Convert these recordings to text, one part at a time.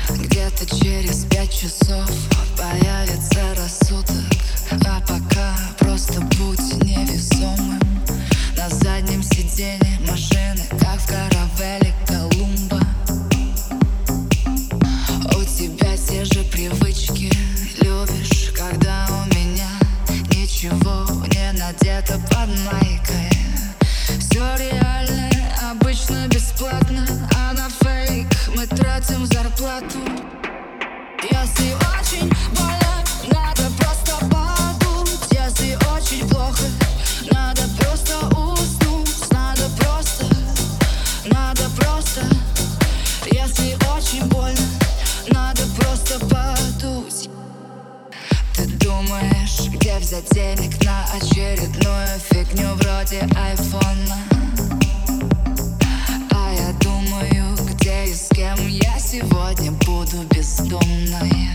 Где-то через 5 часов появится рассудок, а пока просто будь невесомым. На заднем сиденье машины, как в каравелле Колумба. У тебя те же привычки, любишь, когда у меня ничего не надето под майкой. Все реально, обычно бесплатно, а на фейк мы тратим зарплату. Если очень больно, надо просто подумать. Если очень плохо, надо просто уснуть. Надо просто. Если очень больно, надо просто подуть. Ты думаешь, где взять денег на очередную фигню вроде айфона? А я думаю, где и с кем я сегодня буду бездомной.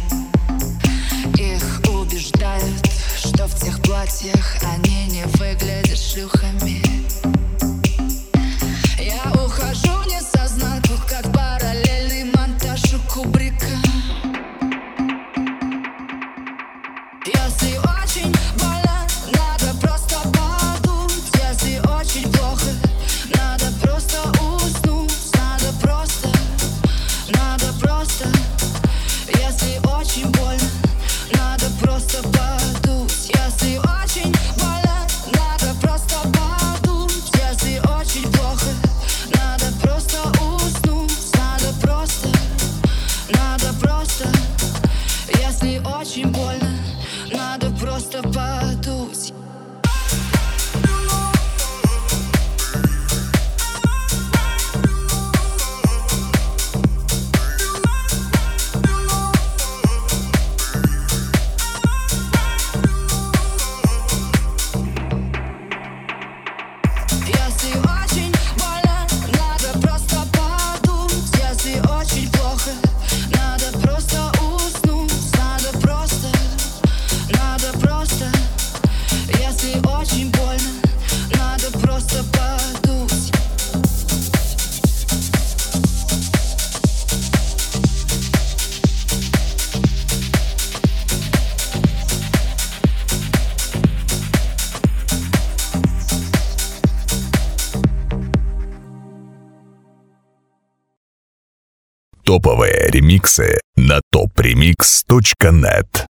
Их убеждают, что в тех платьях они не выглядят шлюхами. Я ухожу не со знаку, как параллельный монтаж у Кубрика. Если очень больно, надо просто подумать. Если очень плохо, надо просто уснуть. Надо просто. Если очень больно, надо просто подуть. Если очень больно, надо просто подумать. Если очень плохо, надо просто уснуть. Надо просто. Если очень больно, надо просто подуть. Если очень больно, надо просто подумать. Если очень плохо, надо просто уснуть. Надо просто. Если очень больно, надо просто подуть. Топовые ремиксы на topremix.net.